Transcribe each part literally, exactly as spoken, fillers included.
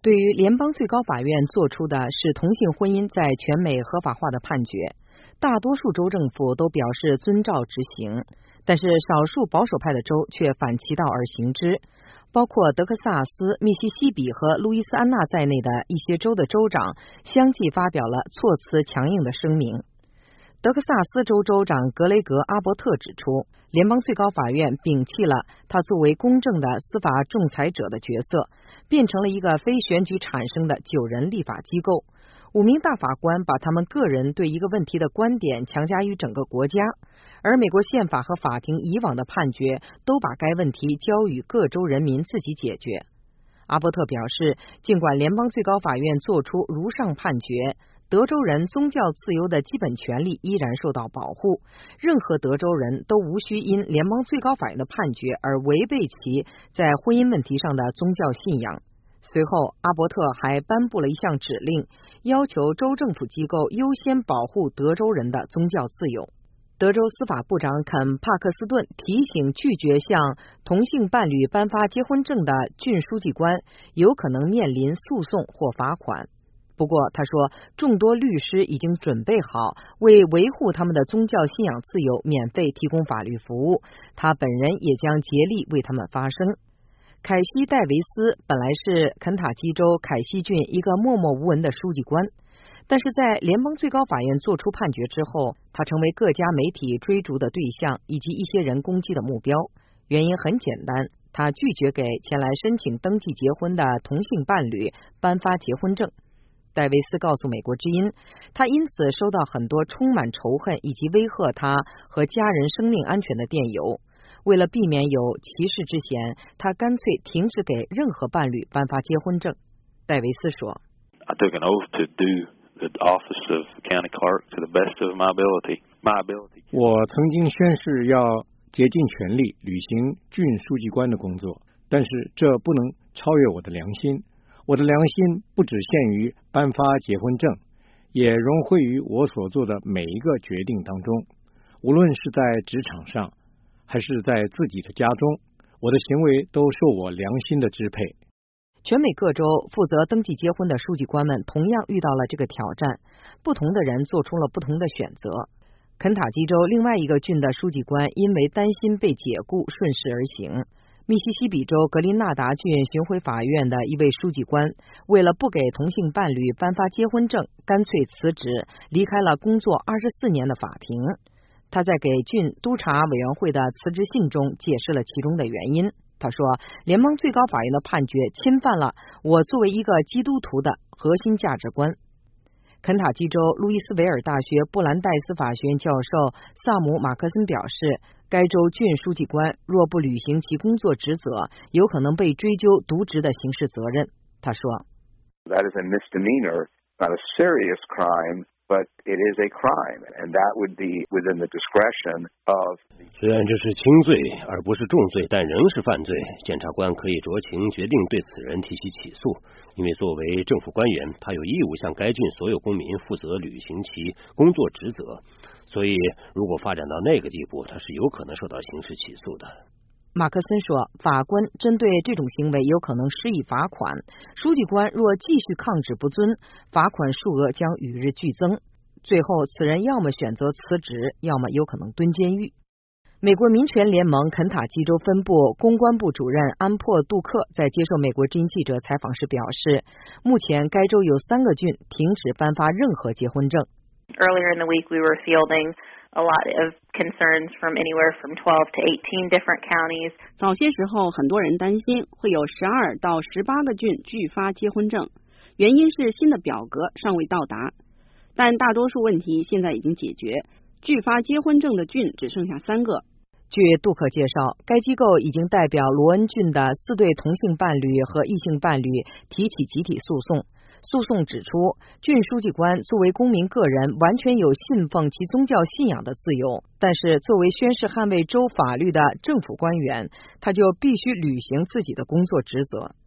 对于联邦最高法院做出的是同性婚姻在全美合法化的判决，大多数州政府都表示遵照执行，但是少数保守派的州却反其道而行之，包括德克萨斯、密西西比和路易斯安那在内的一些州的州长相继发表了措辞强硬的声明。德克萨斯州州长格雷格·阿伯特指出，联邦最高法院摒弃了他作为公正的司法仲裁者的角色，变成了一个非选举产生的九人立法机构。五名大法官把他们个人对一个问题的观点强加于整个国家，而美国宪法和法庭以往的判决都把该问题交予各州人民自己解决。阿伯特表示，尽管联邦最高法院作出如上判决，德州人宗教自由的基本权利依然受到保护，任何德州人都无需因联邦最高法院的判决而违背其在婚姻问题上的宗教信仰。随后，阿伯特还颁布了一项指令，要求州政府机构优先保护德州人的宗教自由。德州司法部长肯·帕克斯顿提醒拒绝向同性伴侣颁发结婚证的郡书记官有可能面临诉讼或罚款。不过，他说，众多律师已经准备好为维护他们的宗教信仰自由免费提供法律服务，他本人也将竭力为他们发声。凯西·戴维斯本来是肯塔基州凯西郡一个默默无闻的书记官，但是在联邦最高法院作出判决之后，他成为各家媒体追逐的对象以及一些人攻击的目标。原因很简单，他拒绝给前来申请登记结婚的同性伴侣颁发结婚证。戴维斯告诉美国之音，他因此收到很多充满仇恨以及威吓他和家人生命安全的电邮。为了避免有歧视之嫌，他干脆停止给任何伴侣颁发结婚证。戴维斯说 I took an oath to do the office of county clerk to the best of my ability. My ability. 我曾经宣誓要竭尽全力履行郡书记官的工作，但是这不能超越我的良心。我的良心不只限于颁发结婚证，也融汇于我所做的每一个决定当中，无论是在职场上还是在自己的家中，我的行为都受我良心的支配。 全美各州负责登记结婚的书记官们同样遇到了这个挑战，不同的人做出了不同的选择。肯塔基州另外一个郡的书记官因为担心被解雇，顺势而行。密西西比州格林纳达郡巡回法院的一位书记官，为了不给同性伴侣颁发结婚证，干脆辞职，离开了工作二十四年的法庭。他在给郡督察委员会的辞职信中解释了其中的原因。他说，联邦最高法院的判决侵犯了我作为一个基督徒的核心价值观。肯塔基州路易斯维尔大学布兰代斯法学院教授萨姆·马克森表示，该州郡书记官若不履行其工作职责，有可能被追究渎职的刑事责任。他说 That is a misdemeanor, not a serious crime, but it is a crime, and that would be within the discretion of... 虽然这是轻罪而不是重罪，但仍是犯罪。检察官可以酌情决定对此人提起起诉，因为作为政府官员，他有义务向该郡所有公民负责履行其工作职责，所以如果发展到那个地步，他是有可能受到刑事起诉的。 马克森说，法官针对这种行为有可能施以罚款，书记官若继续抗旨不遵，罚款数额将与日俱增，最后此人要么选择辞职，要么有可能蹲监狱。美国民权联盟肯塔基州分部公关部主任安珀·杜克在接受美国之音记者采访时表示，目前该州有三个郡停止颁发任何结婚证。 Earlier in the week, we were fielding a lot of concerns from anywhere from twelve to eighteen different counties. 早些时候，很多人担心会有十二到十八个郡拒发结婚证，原因是新的表格尚未到达。但大多数问题现在已经解决，拒发结婚证的郡只剩下三个。 据杜克介绍，该机构已经代表罗恩郡的四对同性伴侣和异性伴侣提起集体诉讼。诉讼指出，郡书记官作为公民个人完全有信奉其宗教信仰的自由，但是作为宣誓捍卫州法律的政府官员，他就必须履行自己的工作职责。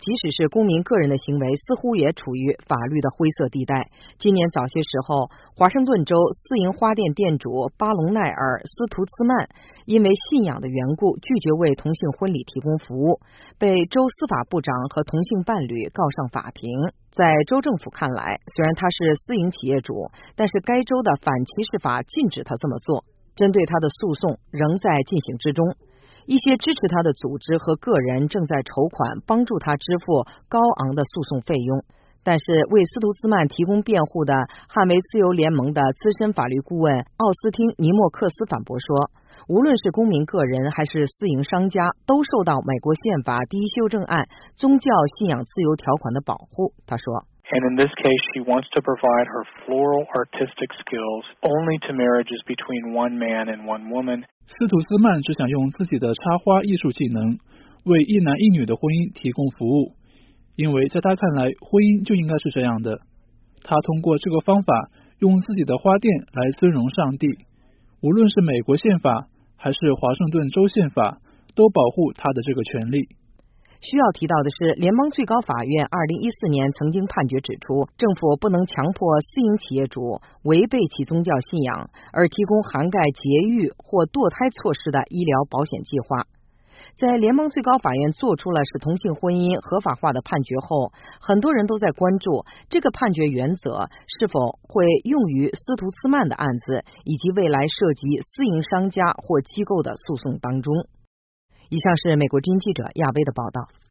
即使是公民个人的行为，似乎也处于法律的灰色地带。今年早些时候，华盛顿州私营花店店主巴隆奈尔·斯图茨曼因为信仰的缘故，拒绝为同性婚礼提供服务，被州司法部长和同性伴侣告上法庭。在州政府看来，虽然他是私营企业主，但是该州的反歧视法禁止他这么做。针对他的诉讼仍在进行之中。一些支持他的组织和个人正在筹款帮助他支付高昂的诉讼费用，但是为斯图兹曼提供辩护的捍卫自由联盟的资深法律顾问奥斯汀·尼莫克斯反驳说，无论是公民个人还是私营商家，都受到美国宪法第一修正案宗教信仰自由条款的保护。他说 And in this case, she wants to provide her floral artistic skills only to marriages between one man and one woman. 斯图斯曼只想用自己的插花艺术技能为一男一女的婚姻提供服务，因为在他看来，婚姻就应该是这样的。他通过这个方法，用自己的花店来尊荣上帝。无论是美国宪法还是华盛顿州宪法，都保护他的这个权利。 需要提到的是，联邦最高法院二零一四年曾经判决指出，政府不能强迫私营企业主违背其宗教信仰而提供涵盖节育或堕胎措施的医疗保险计划。在联邦最高法院做出了使同性婚姻合法化的判决后，很多人都在关注这个判决原则是否会用于斯图茨曼的案子，以及未来涉及私营商家或机构的诉讼当中。以上是美国之音记者亚薇的报道。